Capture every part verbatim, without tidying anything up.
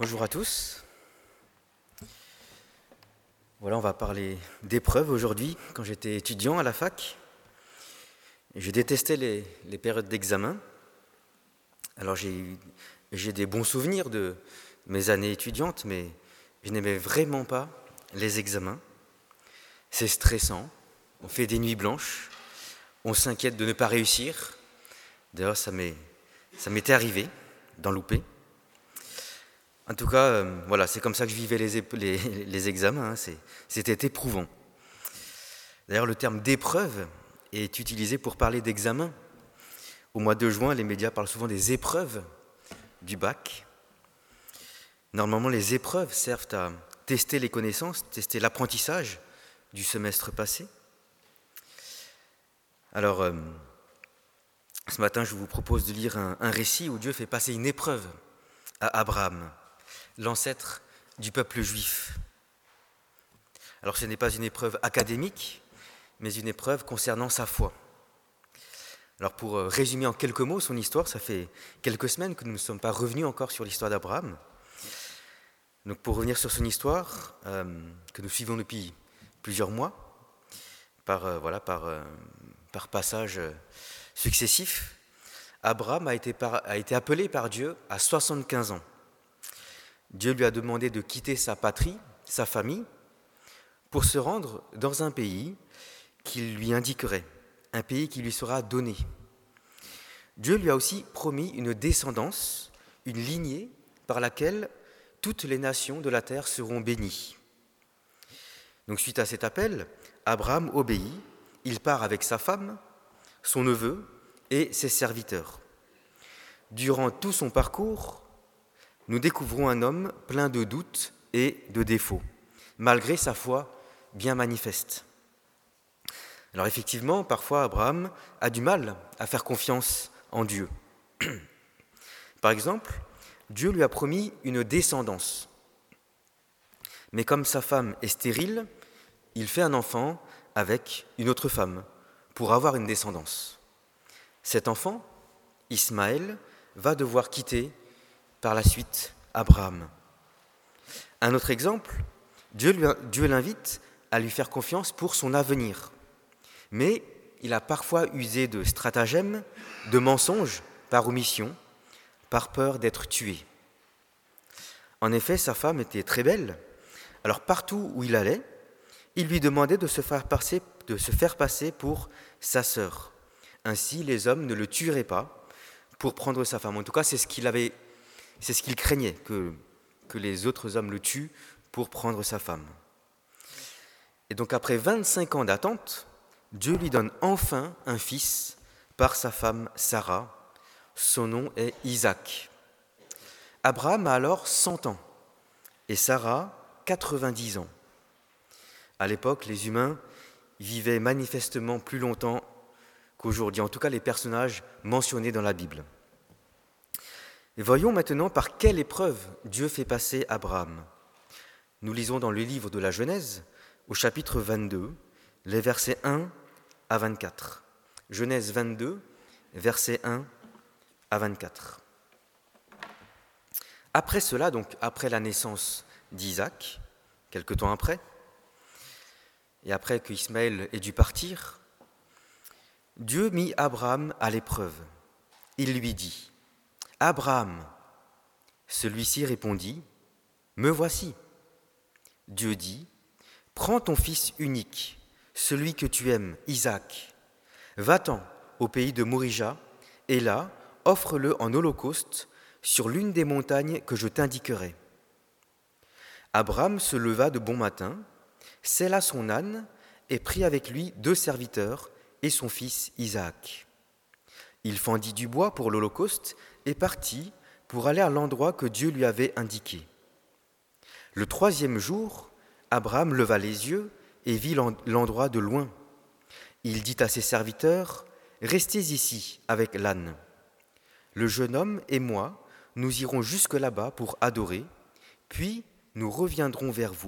Bonjour à tous. Voilà, on va parler d'épreuves aujourd'hui. Quand j'étais étudiant à la fac, je détestais les, les périodes d'examen. Alors j'ai, eu- j'ai des bons souvenirs de mes années étudiantes, mais je n'aimais vraiment pas les examens. C'est stressant, on fait des nuits blanches, on s'inquiète de ne pas réussir. D'ailleurs, ça m'est, ça m'était arrivé d'en louper. En tout cas, euh, voilà, c'est comme ça que je vivais les, ép- les- les examens, hein, c'est- c'était éprouvant. D'ailleurs, le terme d'épreuve est utilisé pour parler d'examen. Au mois de juin, les médias parlent souvent des épreuves du bac. Normalement, les épreuves servent à tester les connaissances, tester l'apprentissage du semestre passé. Alors, euh, ce matin, je vous propose de lire un, un récit où Dieu fait passer une épreuve à Abraham, l'ancêtre du peuple juif. Alors, ce n'est pas une épreuve académique, mais une épreuve concernant sa foi. Alors pour euh, résumer en quelques mots son histoire, ça fait quelques semaines que nous ne sommes pas revenus encore sur l'histoire d'Abraham. Donc pour revenir sur son histoire, euh, que nous suivons depuis plusieurs mois, par, euh, voilà, par, euh, par passages euh, successifs, Abraham a été, par- a été appelé par Dieu à soixante-quinze ans. Dieu lui a demandé de quitter sa patrie, sa famille, pour se rendre dans un pays qu'il lui indiquerait, un pays qui lui sera donné. Dieu lui a aussi promis une descendance, une lignée par laquelle toutes les nations de la terre seront bénies. Donc suite à cet appel, Abraham obéit, il part avec sa femme, son neveu et ses serviteurs. Durant tout son parcours, nous découvrons un homme plein de doutes et de défauts, malgré sa foi bien manifeste. Alors effectivement, parfois Abraham a du mal à faire confiance en Dieu. Par exemple, Dieu lui a promis une descendance. Mais comme sa femme est stérile, il fait un enfant avec une autre femme pour avoir une descendance. Cet enfant, Ismaël, va devoir quitter par la suite Abraham. Un autre exemple, Dieu, lui, Dieu l'invite à lui faire confiance pour son avenir. Mais il a parfois usé de stratagèmes, de mensonges par omission, par peur d'être tué. En effet, sa femme était très belle, alors partout où il allait, il lui demandait de se faire passer, de se faire passer pour sa sœur. Ainsi, les hommes ne le tueraient pas pour prendre sa femme. En tout cas, c'est ce qu'il avait, c'est ce qu'il craignait, que, que les autres hommes le tuent pour prendre sa femme. Et donc, après vingt-cinq ans d'attente, Dieu lui donne enfin un fils par sa femme Sarah. Son nom est Isaac. Abraham a alors cent ans et Sarah quatre-vingt-dix ans. À l'époque, les humains vivaient manifestement plus longtemps qu'aujourd'hui, en tout cas les personnages mentionnés dans la Bible. Et voyons maintenant par quelle épreuve Dieu fait passer Abraham. Nous lisons dans le livre de la Genèse, au chapitre vingt-deux, les versets un à vingt-quatre. Genèse vingt-deux, versets un à vingt-quatre. Après cela, donc après la naissance d'Isaac, quelque temps après, et après qu'Ismaël ait dû partir, Dieu mit Abraham à l'épreuve. Il lui dit, « Abraham !» Celui-ci répondit, « Me voici. » Dieu dit, « Prends ton fils unique, celui que tu aimes, Isaac. Va-t'en au pays de Morija, et là, offre-le en holocauste sur l'une des montagnes que je t'indiquerai. » Abraham se leva de bon matin, sella son âne et prit avec lui deux serviteurs et son fils Isaac. Il fendit du bois pour l'holocauste et partit pour aller à l'endroit que Dieu lui avait indiqué. Le troisième jour, Abraham leva les yeux et vit l'endroit de loin. Il dit à ses serviteurs, « Restez ici avec l'âne. Le jeune homme et moi, nous irons jusque là-bas pour adorer, puis nous reviendrons vers vous. »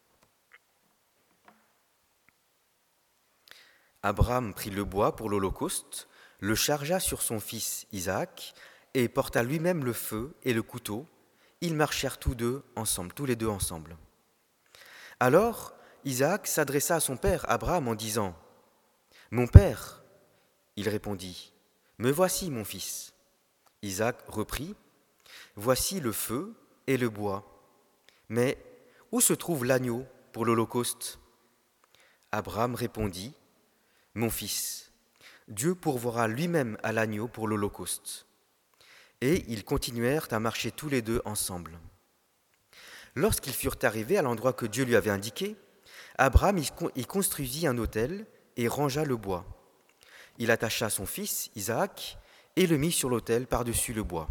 Abraham prit le bois pour l'holocauste, le chargea sur son fils Isaac et porta lui-même le feu et le couteau. Ils marchèrent tous deux ensemble, tous les deux ensemble. Alors Isaac s'adressa à son père Abraham en disant « Mon père !» Il répondit « Me voici, mon fils. » Isaac reprit « Voici le feu et le bois. Mais où se trouve l'agneau pour l'holocauste ?» Abraham répondit « Mon fils, Dieu pourvoira lui-même à l'agneau pour l'holocauste. » Et ils continuèrent à marcher tous les deux ensemble. Lorsqu'ils furent arrivés à l'endroit que Dieu lui avait indiqué, Abraham y construisit un autel et rangea le bois. Il attacha son fils Isaac et le mit sur l'autel par-dessus le bois.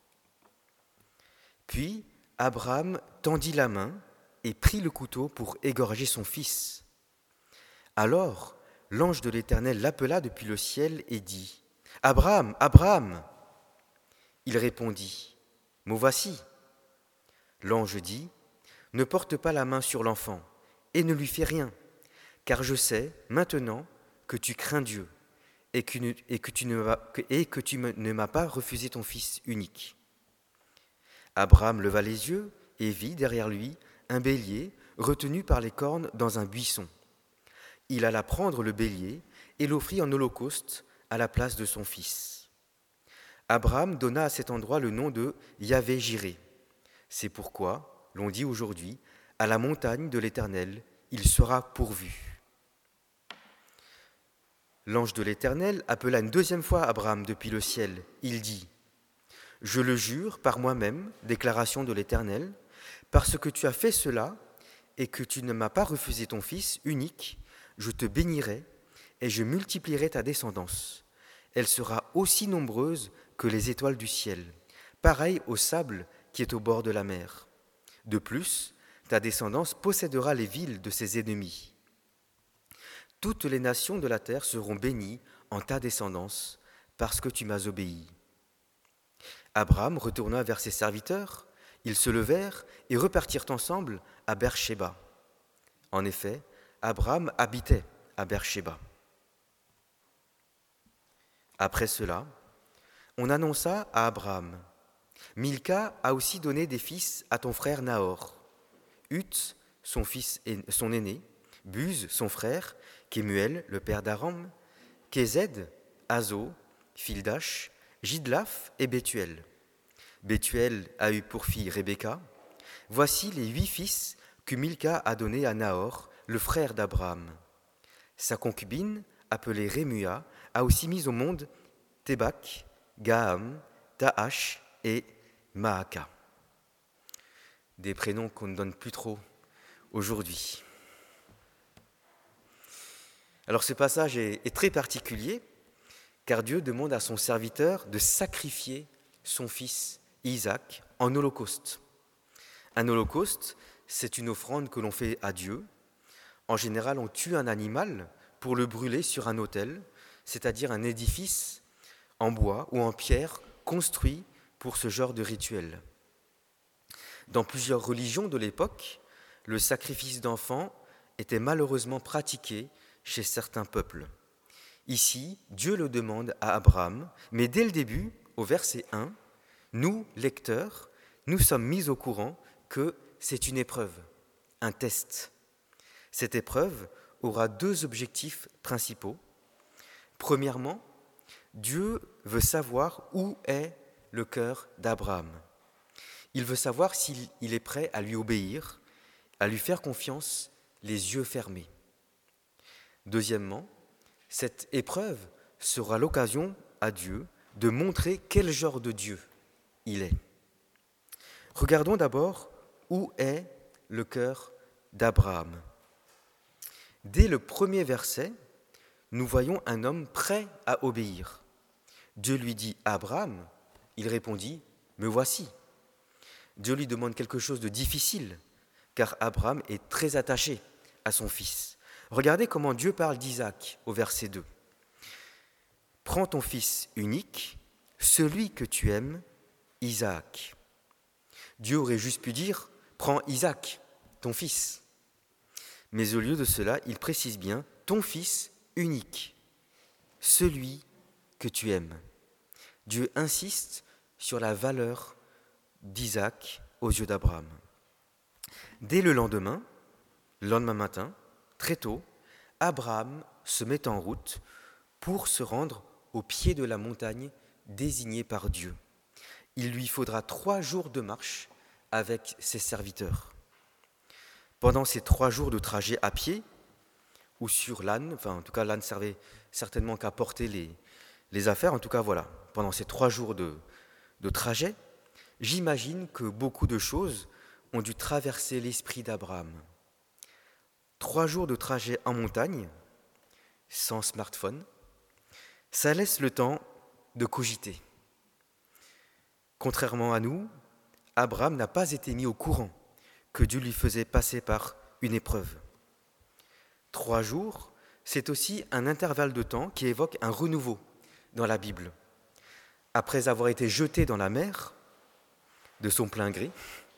Puis Abraham tendit la main et prit le couteau pour égorger son fils. Alors l'ange de l'Éternel l'appela depuis le ciel et dit « Abraham, Abraham !» Il répondit « Me voici. » L'ange dit « Ne porte pas la main sur l'enfant et ne lui fais rien, car je sais maintenant que tu crains Dieu et que, et que tu, ne, et que tu ne m'as pas refusé ton fils unique. » Abraham leva les yeux et vit derrière lui un bélier retenu par les cornes dans un buisson. Il alla prendre le bélier et l'offrit en holocauste à la place de son fils. Abraham donna à cet endroit le nom de Yahvé-Jiré. C'est pourquoi l'on dit aujourd'hui, à la montagne de l'Éternel, il sera pourvu. L'ange de l'Éternel appela une deuxième fois Abraham depuis le ciel. Il dit, « Je le jure par moi-même, déclaration de l'Éternel, parce que tu as fait cela et que tu ne m'as pas refusé ton fils unique, je te bénirai et je multiplierai ta descendance. Elle sera aussi nombreuse que les étoiles du ciel, pareille au sable qui est au bord de la mer. De plus, ta descendance possédera les villes de ses ennemis. Toutes les nations de la terre seront bénies en ta descendance, parce que tu m'as obéi. » Abraham retourna vers ses serviteurs, ils se levèrent et repartirent ensemble à Beer-Shéba. En effet, Abraham habitait à Beer-Shéba. Après cela, on annonça à Abraham, « Milca a aussi donné des fils à ton frère Nahor, Uth, son fils, son aîné, Buz, son frère, Kemuel, le père d'Aram, Kézed, Azo, Fildash, Jidlaph et Bethuel. Bethuel a eu pour fille Rebecca. Voici les huit fils que Milca a donnés à Nahor, le frère d'Abraham. Sa concubine, appelée Rémua, a aussi mis au monde Tébak, Gaham, Tahash et Maaka. Des prénoms qu'on ne donne plus trop aujourd'hui. Alors ce passage est, est très particulier, car Dieu demande à son serviteur de sacrifier son fils Isaac en holocauste. Un holocauste, c'est une offrande que l'on fait à Dieu. En général, on tue un animal pour le brûler sur un autel, c'est-à-dire un édifice en bois ou en pierre construit pour ce genre de rituel. Dans plusieurs religions de l'époque, le sacrifice d'enfants était malheureusement pratiqué chez certains peuples. Ici, Dieu le demande à Abraham, mais dès le début, au verset un, nous, lecteurs, nous sommes mis au courant que c'est une épreuve, un test. Cette épreuve aura deux objectifs principaux. Premièrement, Dieu veut savoir où est le cœur d'Abraham. Il veut savoir s'il est prêt à lui obéir, à lui faire confiance, les yeux fermés. Deuxièmement, cette épreuve sera l'occasion à Dieu de montrer quel genre de Dieu il est. Regardons d'abord où est le cœur d'Abraham. Dès le premier verset, nous voyons un homme prêt à obéir. Dieu lui dit « Abraham », il répondit « Me voici ». Dieu lui demande quelque chose de difficile, car Abraham est très attaché à son fils. Regardez comment Dieu parle d'Isaac au verset deux. « Prends ton fils unique, celui que tu aimes, Isaac. » Dieu aurait juste pu dire « Prends Isaac, ton fils. » Mais au lieu de cela, il précise bien « ton fils unique, celui que tu aimes. » Dieu insiste sur la valeur d'Isaac aux yeux d'Abraham. Dès le lendemain, le lendemain matin, très tôt, Abraham se met en route pour se rendre au pied de la montagne désignée par Dieu. Il lui faudra trois jours de marche avec ses serviteurs. Pendant ces trois jours de trajet à pied ou sur l'âne, enfin en tout cas l'âne servait certainement qu'à porter les, les affaires, en tout cas voilà, pendant ces trois jours de, de trajet, j'imagine que beaucoup de choses ont dû traverser l'esprit d'Abraham. Trois jours de trajet en montagne, sans smartphone, ça laisse le temps de cogiter. Contrairement à nous, Abraham n'a pas été mis au courant que Dieu lui faisait passer par une épreuve. Trois jours, c'est aussi un intervalle de temps qui évoque un renouveau dans la Bible. Après avoir été jeté dans la mer, de son plein gré,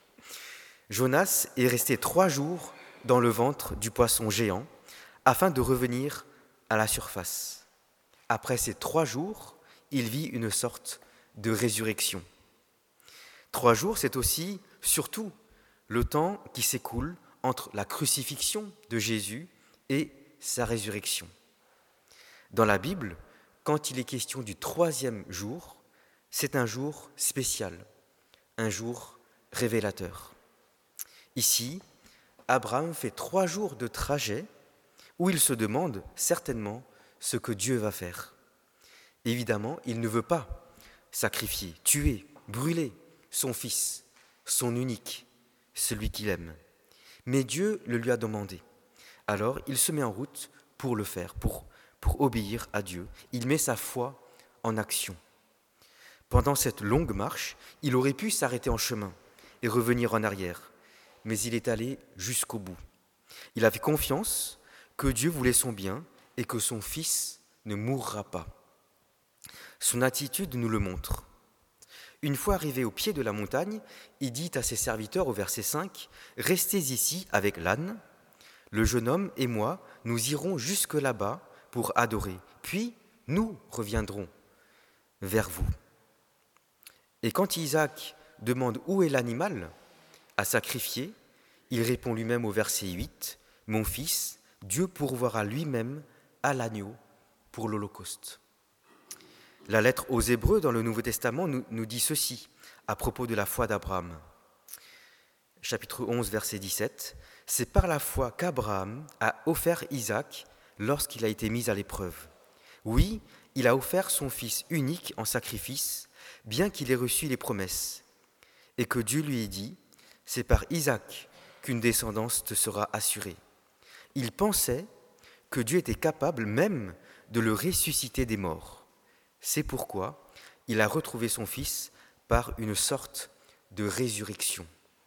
Jonas est resté trois jours dans le ventre du poisson géant afin de revenir à la surface. Après ces trois jours, il vit une sorte de résurrection. Trois jours, c'est aussi, surtout, le temps qui s'écoule entre la crucifixion de Jésus et sa résurrection. Dans la Bible, quand il est question du troisième jour, c'est un jour spécial, un jour révélateur. Ici, Abraham fait trois jours de trajet où il se demande certainement ce que Dieu va faire. Évidemment, il ne veut pas sacrifier, tuer, brûler son fils, son unique, celui qu'il aime. Mais Dieu le lui a demandé. Alors, il se met en route pour le faire, pour, pour obéir à Dieu. Il met sa foi en action. Pendant cette longue marche, il aurait pu s'arrêter en chemin et revenir en arrière, mais il est allé jusqu'au bout. Il avait confiance que Dieu voulait son bien et que son fils ne mourra pas. Son attitude nous le montre. Une fois arrivé au pied de la montagne, il dit à ses serviteurs au verset cinq, « Restez ici avec l'âne, le jeune homme et moi, nous irons jusque là-bas pour adorer, puis nous reviendrons vers vous. » Et quand Isaac demande où est l'animal à sacrifier, il répond lui-même au verset huit, « Mon fils, Dieu pourvoira lui-même à l'agneau pour l'Holocauste. » La lettre aux Hébreux dans le Nouveau Testament nous, nous dit ceci à propos de la foi d'Abraham. Chapitre onze, verset dix-sept, « C'est par la foi qu'Abraham a offert Isaac lorsqu'il a été mis à l'épreuve. Oui, il a offert son fils unique en sacrifice, bien qu'il ait reçu les promesses, et que Dieu lui ait dit, « C'est par Isaac qu'une descendance te sera assurée. » Il pensait que Dieu était capable même de le ressusciter des morts. C'est pourquoi il a retrouvé son fils par une sorte de résurrection.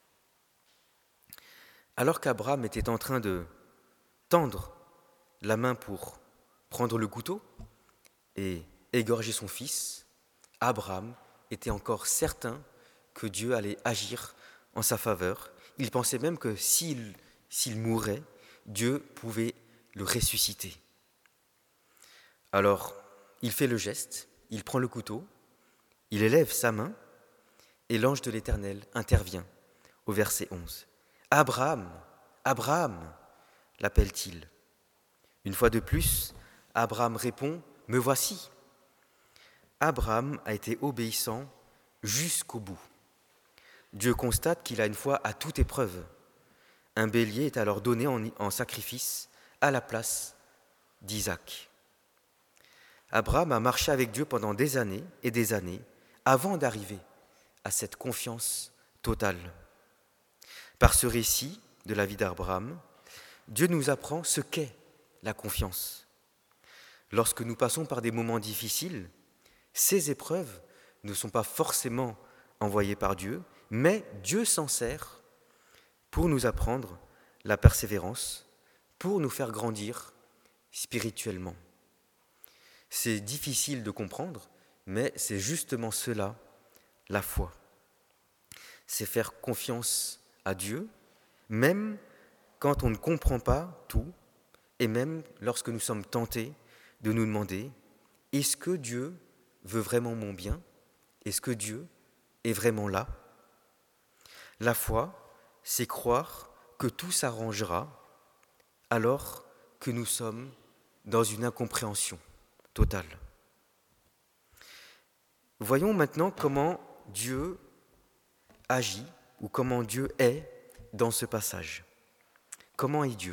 Alors qu'Abraham était en train de tendre la main pour prendre le couteau et égorger son fils, Abraham était encore certain que Dieu allait agir en sa faveur. Il pensait même que s'il, s'il mourait, Dieu pouvait le ressusciter. Alors, il fait le geste, il prend le couteau, il élève sa main et l'ange de l'Éternel intervient au verset onze. « Abraham, Abraham !» l'appelle-t-il. Une fois de plus, Abraham répond « Me voici !» Abraham a été obéissant jusqu'au bout. Dieu constate qu'il a une foi à toute épreuve. Un bélier est alors donné en, en sacrifice à la place d'Isaac. Abraham a marché avec Dieu pendant des années et des années avant d'arriver à cette confiance totale. Par ce récit de la vie d'Abraham, Dieu nous apprend ce qu'est la confiance. Lorsque nous passons par des moments difficiles, ces épreuves ne sont pas forcément envoyées par Dieu, mais Dieu s'en sert pour nous apprendre la persévérance, pour nous faire grandir spirituellement. C'est difficile de comprendre, mais c'est justement cela, la foi. C'est faire confiance à Dieu, même quand on ne comprend pas tout, et même lorsque nous sommes tentés de nous demander, est-ce que Dieu veut vraiment mon bien ? Est-ce que Dieu est vraiment là ? La foi, c'est croire que tout s'arrangera alors que nous sommes dans une incompréhension totale. Voyons maintenant comment Dieu agit ou comment Dieu est dans ce passage. Comment est Dieu ?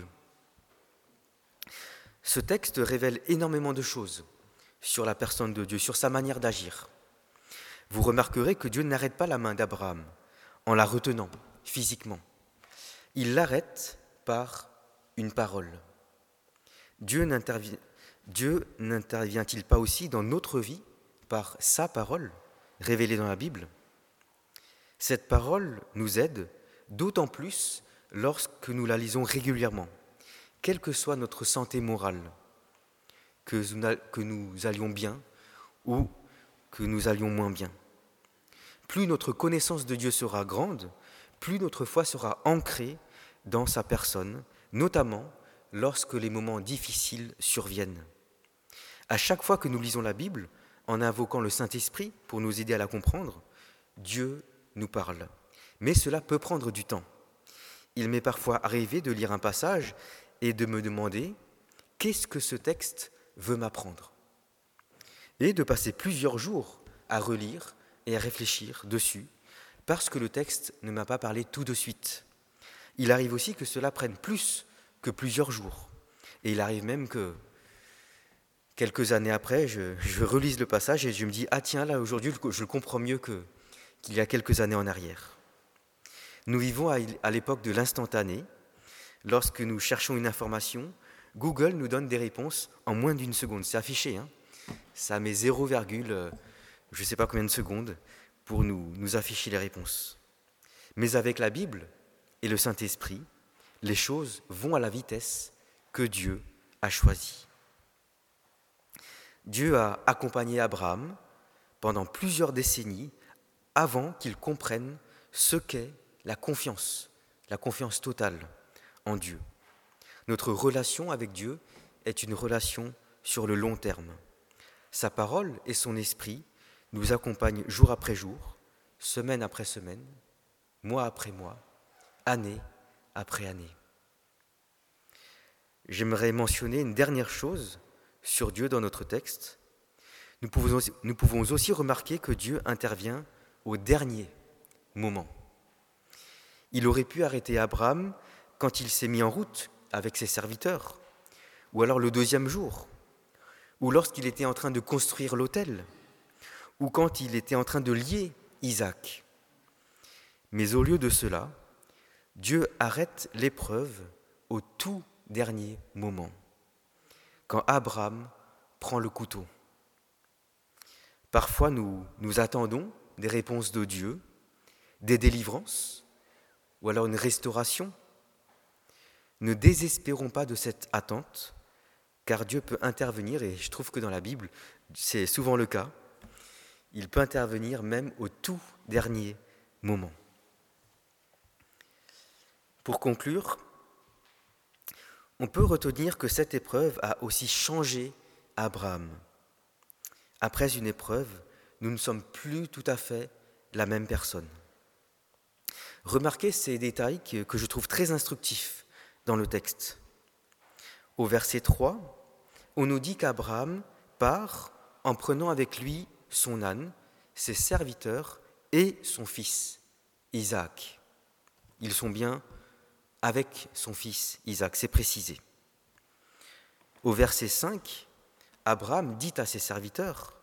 Ce texte révèle énormément de choses sur la personne de Dieu, sur sa manière d'agir. Vous remarquerez que Dieu n'arrête pas la main d'Abraham en la retenant physiquement. Il l'arrête par une parole. Dieu n'intervient, Dieu n'intervient-il pas aussi dans notre vie par sa parole révélée dans la Bible ? Cette parole nous aide d'autant plus lorsque nous la lisons régulièrement, quelle que soit notre santé morale, que nous allions bien ou que nous allions moins bien. Plus notre connaissance de Dieu sera grande, plus notre foi sera ancrée dans sa personne, notamment lorsque les moments difficiles surviennent. À chaque fois que nous lisons la Bible, en invoquant le Saint-Esprit pour nous aider à la comprendre, Dieu nous parle. Mais cela peut prendre du temps. Il m'est parfois arrivé de lire un passage et de me demander « Qu'est-ce que ce texte veut m'apprendre ?» et de passer plusieurs jours à relire et à réfléchir dessus parce que le texte ne m'a pas parlé tout de suite. Il arrive aussi que cela prenne plus que plusieurs jours. Et il arrive même que quelques années après, je, je relise le passage et je me dis « Ah tiens, là aujourd'hui, je le comprends mieux que, qu'il y a quelques années en arrière. » Nous vivons à, à l'époque de l'instantané. Lorsque nous cherchons une information, Google nous donne des réponses en moins d'une seconde. C'est affiché, hein. Ça met zéro, je ne sais pas combien de secondes pour nous, nous afficher les réponses. Mais avec la Bible et le Saint-Esprit, les choses vont à la vitesse que Dieu a choisie. Dieu a accompagné Abraham pendant plusieurs décennies avant qu'il comprenne ce qu'est la confiance, la confiance totale en Dieu. Notre relation avec Dieu est une relation sur le long terme. Sa parole et son esprit nous accompagnent jour après jour, semaine après semaine, mois après mois, année après année. J'aimerais mentionner une dernière chose sur Dieu dans notre texte. Nous pouvons aussi, nous pouvons aussi remarquer que Dieu intervient au dernier moment. Il aurait pu arrêter Abraham quand il s'est mis en route avec ses serviteurs, ou alors le deuxième jour, ou lorsqu'il était en train de construire l'autel, ou quand il était en train de lier Isaac. Mais au lieu de cela, Dieu arrête l'épreuve au tout dernier moment, quand Abraham prend le couteau. Parfois, nous, nous attendons des réponses de Dieu, des délivrances, ou alors une restauration. Ne désespérons pas de cette attente, car Dieu peut intervenir, et je trouve que dans la Bible, c'est souvent le cas, il peut intervenir même au tout dernier moment. Pour conclure, on peut retenir que cette épreuve a aussi changé Abraham. Après une épreuve, nous ne sommes plus tout à fait la même personne. Remarquez ces détails que je trouve très instructifs dans le texte. Au verset trois, on nous dit qu'Abraham part en prenant avec lui son âne, ses serviteurs et son fils, Isaac. Ils sont bien avec son fils Isaac, c'est précisé. Au verset cinq, Abraham dit à ses serviteurs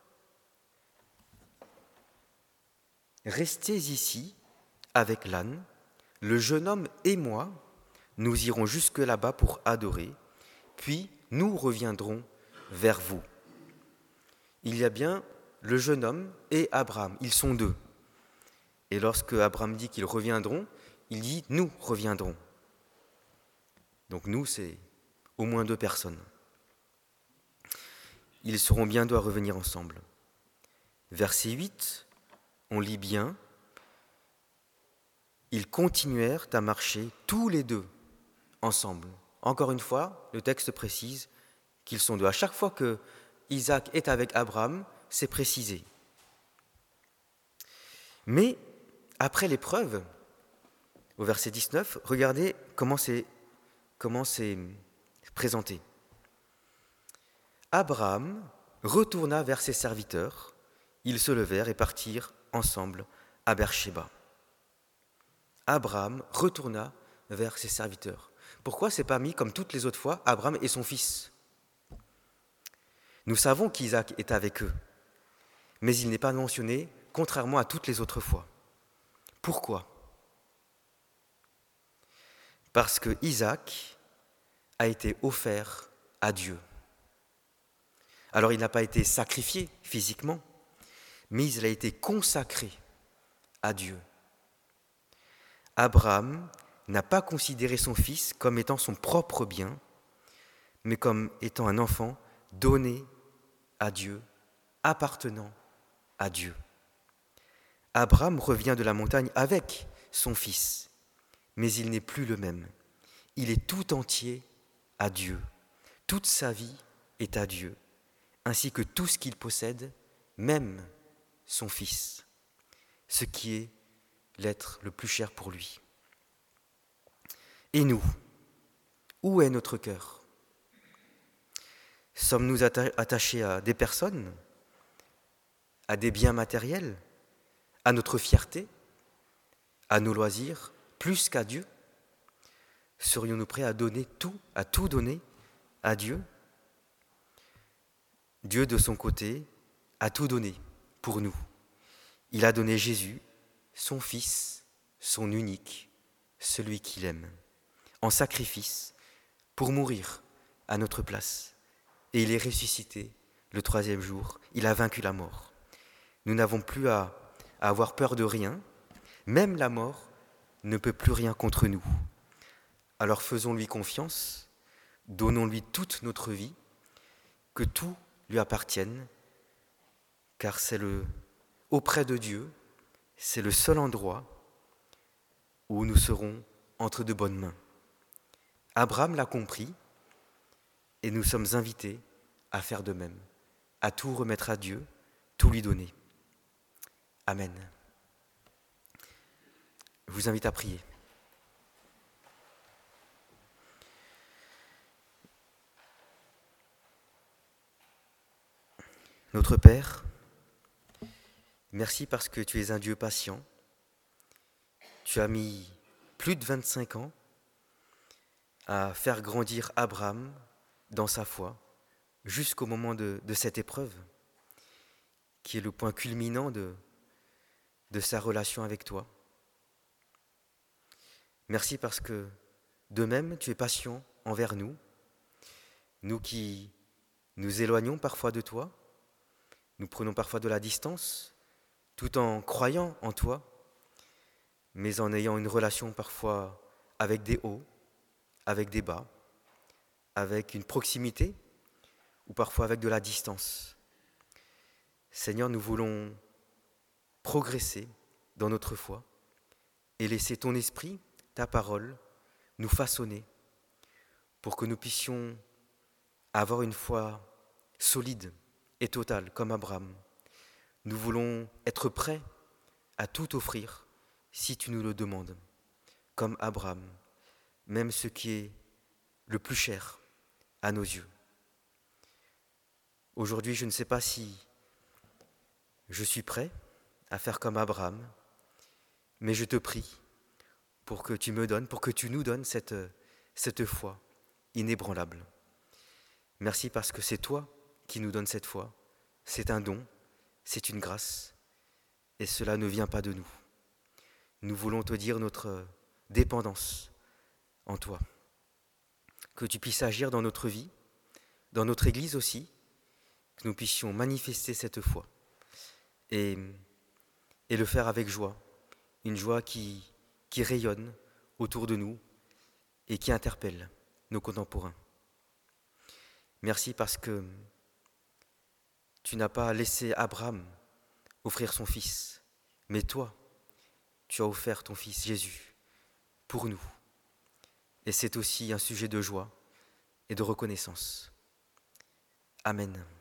« Restez ici avec l'âne, le jeune homme et moi, nous irons jusque là-bas pour adorer, puis nous reviendrons vers vous. » Il y a bien le jeune homme et Abraham, ils sont deux. Et lorsque Abraham dit qu'ils reviendront, il dit « nous reviendrons ». Donc nous, c'est au moins deux personnes. Ils seront bientôt à revenir ensemble. Verset huit, on lit bien « Ils continuèrent à marcher tous les deux ensemble ». Encore une fois, le texte précise qu'ils sont deux. À chaque fois que Isaac est avec Abraham, c'est précisé. Mais après l'épreuve, au verset dix-neuf, regardez comment c'est, comment c'est présenté. Abraham retourna vers ses serviteurs, ils se levèrent et partirent ensemble à Beersheba. Abraham retourna vers ses serviteurs. Pourquoi c'est pas mis comme toutes les autres fois, Abraham et son fils? Nous savons qu'Isaac est avec eux, mais il n'est pas mentionné, contrairement à toutes les autres fois. Pourquoi? Parce que Isaac a été offert à Dieu. Alors il n'a pas été sacrifié physiquement, mais il a été consacré à Dieu. Abraham n'a pas considéré son fils comme étant son propre bien, mais comme étant un enfant donné à Dieu, appartenant à Dieu. Abraham revient de la montagne avec son fils, mais il n'est plus le même. Il est tout entier à Dieu. Toute sa vie est à Dieu, ainsi que tout ce qu'il possède, même son fils, ce qui est l'être le plus cher pour lui. Et nous, où est notre cœur? Sommes-nous attachés à des personnes, à des biens matériels, à notre fierté, à nos loisirs, plus qu'à Dieu? Serions-nous prêts à donner tout, à tout donner à Dieu? Dieu, de son côté, a tout donné pour nous. Il a donné Jésus, son Fils, son unique, celui qu'il aime, en sacrifice pour mourir à notre place. Et il est ressuscité le troisième jour. Il a vaincu la mort. Nous n'avons plus à, à avoir peur de rien. Même la mort ne peut plus rien contre nous. Alors faisons-lui confiance, donnons-lui toute notre vie, que tout lui appartienne, car c'est le, auprès de Dieu, c'est le seul endroit où nous serons entre de bonnes mains. Abraham l'a compris et nous sommes invités à faire de même, à tout remettre à Dieu, tout lui donner. Amen. Je vous invite à prier. Notre Père, merci parce que tu es un Dieu patient. Tu as mis plus de vingt-cinq ans à faire grandir Abraham dans sa foi jusqu'au moment de, de cette épreuve, qui est le point culminant de, de sa relation avec toi. Merci parce que, de même, tu es patient envers nous, nous qui nous éloignons parfois de toi, nous prenons parfois de la distance, tout en croyant en toi, mais en ayant une relation parfois avec des hauts, avec des bas, avec une proximité, ou parfois avec de la distance. Seigneur, nous voulons progresser dans notre foi et laisser ton esprit, ta parole, nous façonner pour que nous puissions avoir une foi solide et totale comme Abraham. Nous voulons être prêts à tout offrir si tu nous le demandes, comme Abraham, même ce qui est le plus cher à nos yeux. Aujourd'hui, je ne sais pas si je suis prêt à faire comme Abraham, mais je te prie pour que tu me donnes, pour que tu nous donnes cette, cette foi inébranlable. Merci parce que c'est toi qui nous donnes cette foi. C'est un don, c'est une grâce, et cela ne vient pas de nous. Nous voulons te dire notre dépendance en toi. Que tu puisses agir dans notre vie, dans notre Église aussi, que nous puissions manifester cette foi et, et le faire avec joie, une joie qui, qui rayonne autour de nous et qui interpelle nos contemporains. Merci parce que tu n'as pas laissé Abraham offrir son fils, mais toi, tu as offert ton fils Jésus pour nous. Et c'est aussi un sujet de joie et de reconnaissance. Amen.